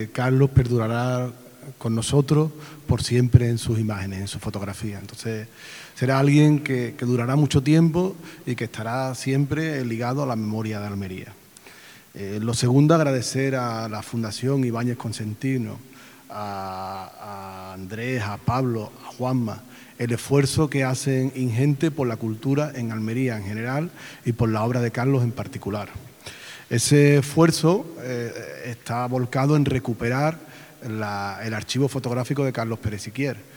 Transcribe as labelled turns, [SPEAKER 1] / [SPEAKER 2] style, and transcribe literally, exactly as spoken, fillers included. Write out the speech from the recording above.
[SPEAKER 1] Carlos perdurará con nosotros por siempre en sus imágenes, en sus fotografías. Entonces, será alguien que, que durará mucho tiempo y que estará siempre ligado a la memoria de Almería. Eh, lo segundo, agradecer a la Fundación Ibáñez Consentino, a, a Andrés, a Pablo, a Juanma, el esfuerzo que hacen ingente por la cultura en Almería en general y por la obra de Carlos en particular. Ese esfuerzo eh, está volcado en recuperar la, el archivo fotográfico de Carlos Pérez Siquier.